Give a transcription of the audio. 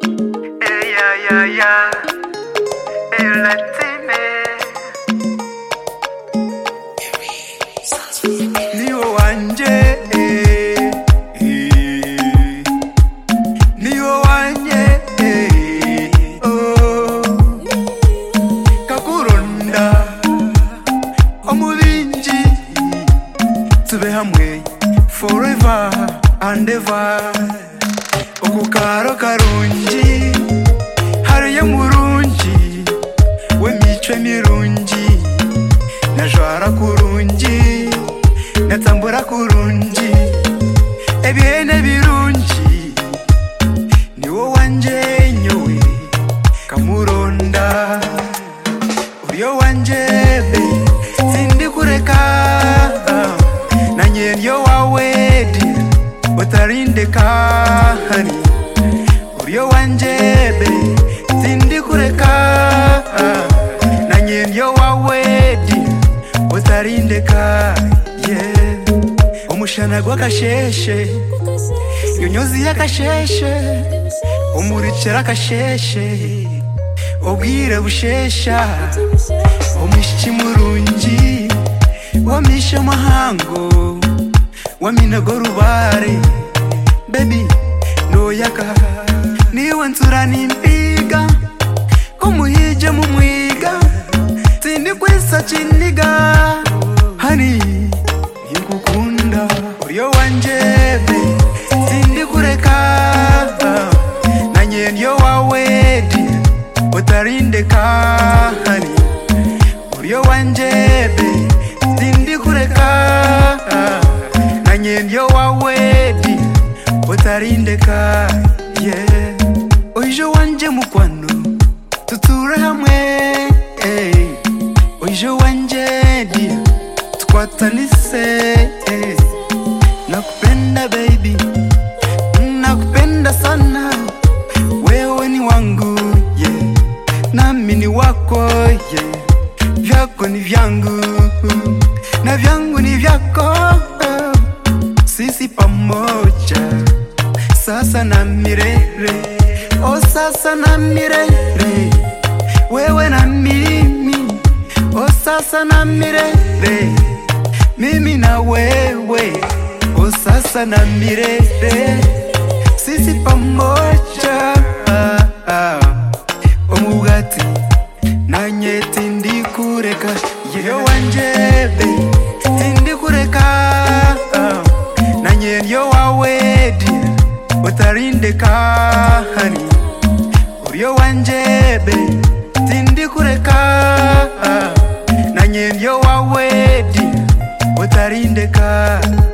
yeah. Hey, Latine. Niwo wanje, niwo wanje, oh. Kakuronda, omubinji, tube hamwe forever and ever. Okukaro karungi, hariyo murungi, w'emico mirungi, najwara kurungi, natambura kurungi, ebyene birungi, niwo wanje nyowe Kamuronda, uriyo wanje be, sindi kureka, nanye niyo wawe dear, utarindeka honey. Uriyo wanje be, sindi kureka, nanye niyo wawe dear, utarindeka yeah. Umushana gw'akasheshe, yonyozi y'akasheshe, umurikira akasheshe, ubwire bushesha, umishiki murungi, wamisha mahango, waminago rubare, baby noyaka, niwe nsura nimpiga, kumuhije mumwiga, sindi kwisa chiniga, honey nikukunda. Uriyo wanje be, sindi kureka, nanye niyo wawe dear, utarindeka honey. Uriyo wanje be, sindi kureka, nanye niyo wawe dear, utarindeka yeah. Oijo wanje mukwano, tuture hamwe Oijo wanje dear, tukwatanise nakupenda baby, nakupenda sana, wewe ni wangu yeah, nami ni wako yeah, vyako ni vyangu na vyangu ni vyako, sisi pamoja sasa na milele, oh sasa na milele, wewe na mimi, oh sasa na milele, mimi na wewe, oh sasa na milele, sisi pamoja omugati nanye tindi kureka, yeyo wanje be, tindi kureka, nanye niyo wawe dear, utarindeka honey. Uriyo wanje be, tindi kureka, nanye niyo wawe dear, utarindeka